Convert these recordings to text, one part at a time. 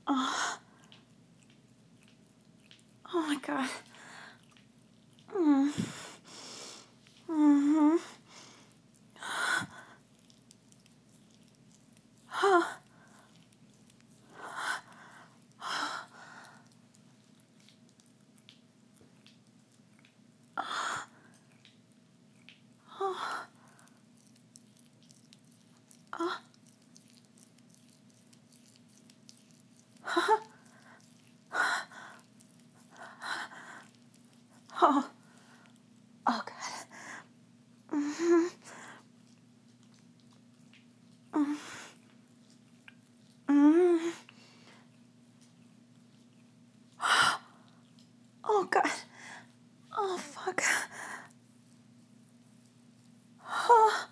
Oh, oh my God. Mm. Mm-hmm. Oh. Oh. Oh. Oh. Oh God. Mm-hmm. Mm-hmm. Oh God. Oh fuck. Oh.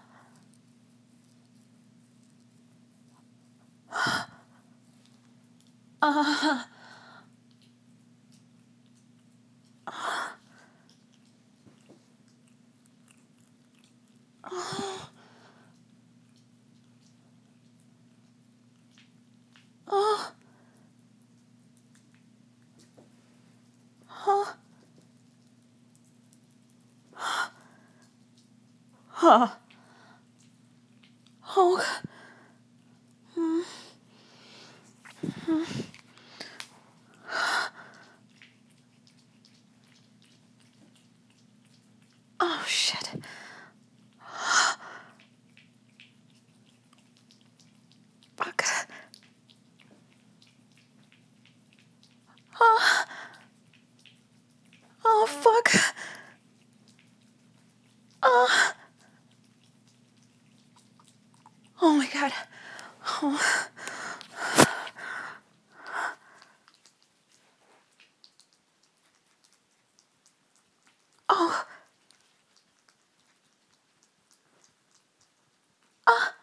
Uh. Oh. Oh. Oh. Oh. Oh. Oh shit. Fuck. Oh. Oh fuck. Oh. Oh my God. Oh. Oh. Ah.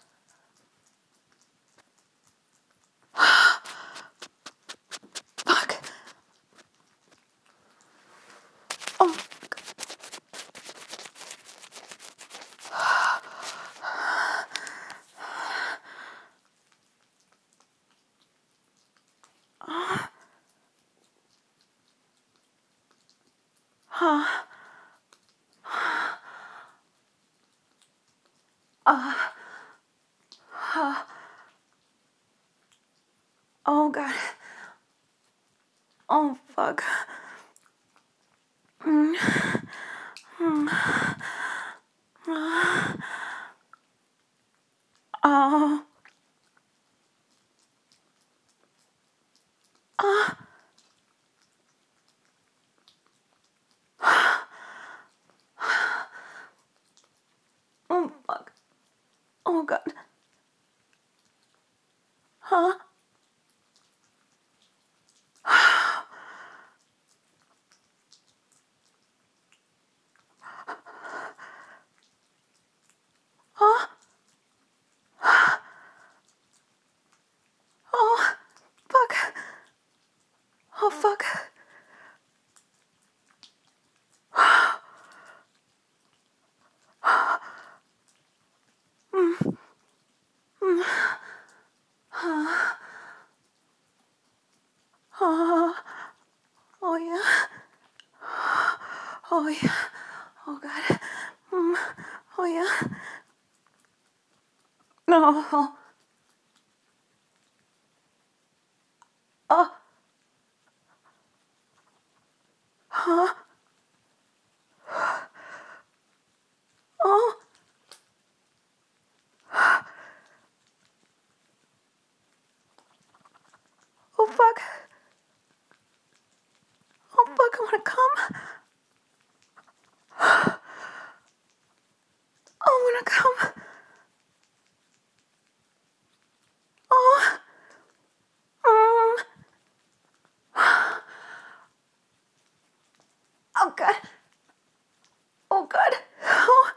Fuck. Oh. Oh. Oh God. Oh fuck. Mm. Mm. Oh. Oh. Oh fuck. Oh God. Huh? Huh? Oh. Fuck. Oh fuck. Oh. Oh yeah. Oh yeah. Oh God. Mm. Oh yeah. No. Oh. Huh? Oh. Oh fuck. Oh fuck. I wanna come. Oh, I wanna come. Oh. Mm. Oh God. Oh God. Oh.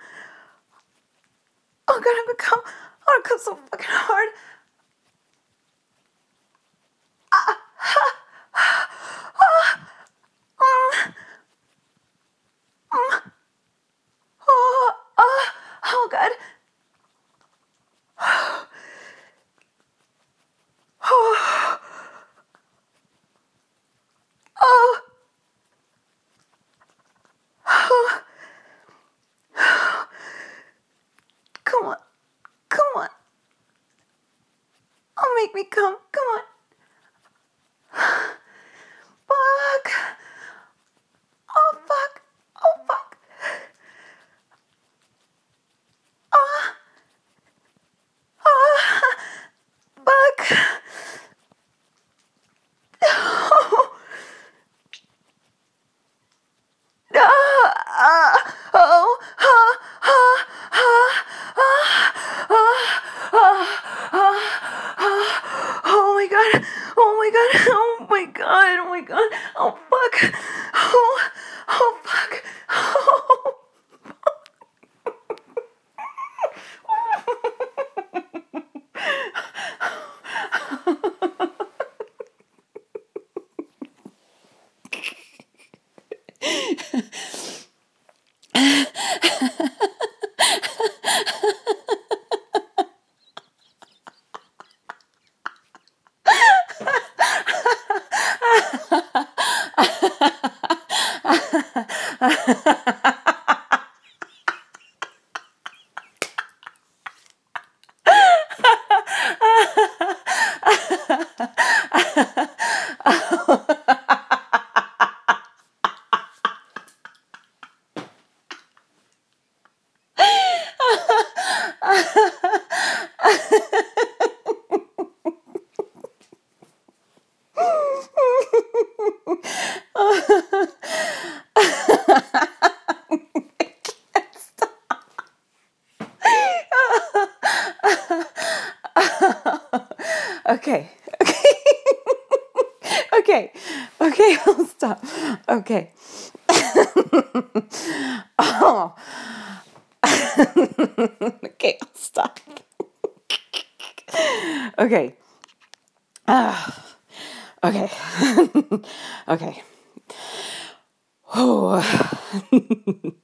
Oh God. I'm gonna come. I wanna come so fucking hard. Mm. Mm. Oh. Oh. Oh God. Oh. me come. Come on. Fuck. Oh, fuck. Oh, fuck. Ah. Ah. Fuck. Oh. Oh. Ah. Ah. Ah. Ah. Ah. Ah. Oh my god. Oh my god. Oh my god. Oh my god. Oh fuck. Oh. Oh fuck. Oh. Okay. Okay. Okay, I'll stop. Okay. Oh. Okay, I'll stop. Okay. Okay. Okay. Oh.